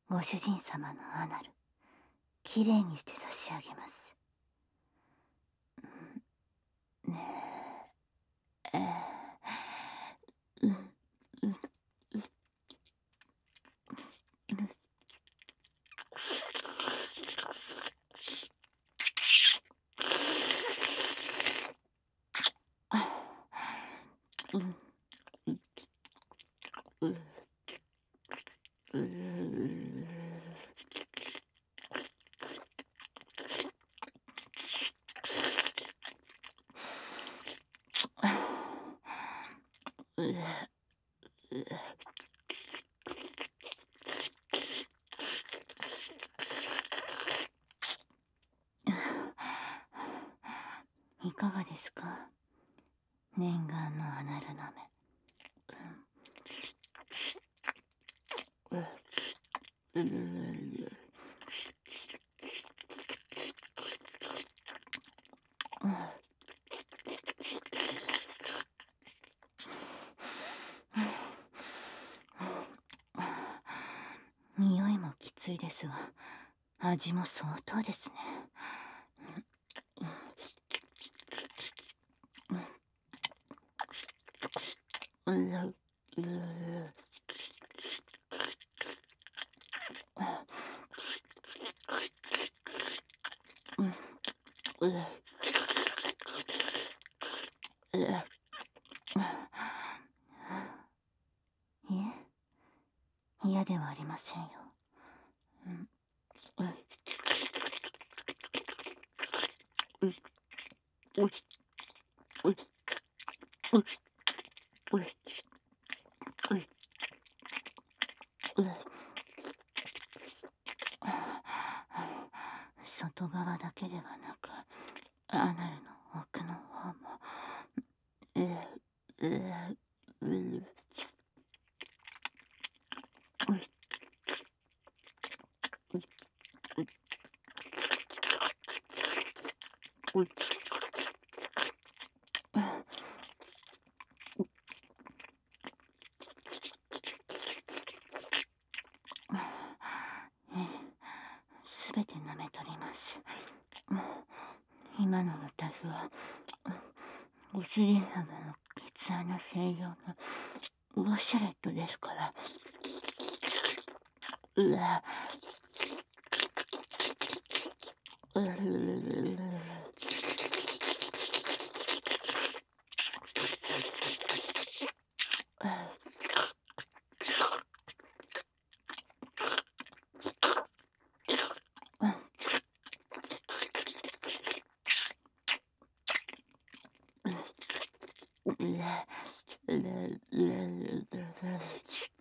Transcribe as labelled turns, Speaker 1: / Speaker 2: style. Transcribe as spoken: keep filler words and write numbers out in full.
Speaker 1: ご主人様のアナル、きれいにして差し上げます。ねえ、えー、うん、うん、うん、うん、うん、うん、うん、うん、うん、いかがですか、念願のアナル舐め。うん、うん、匂いもきついですが、味も相当ですね。うん、うん、うん、いえ、嫌ではありませんよ。うん、うん、うん、うん、うん、うん、うん、うん、外側だけではなく、アナルの奥の方も、えー、えー、うん、うん、すべて舐め取ります。今の私は、ご主人様の血穴専用のウォシュレットですから。うわ、うわ、うわ、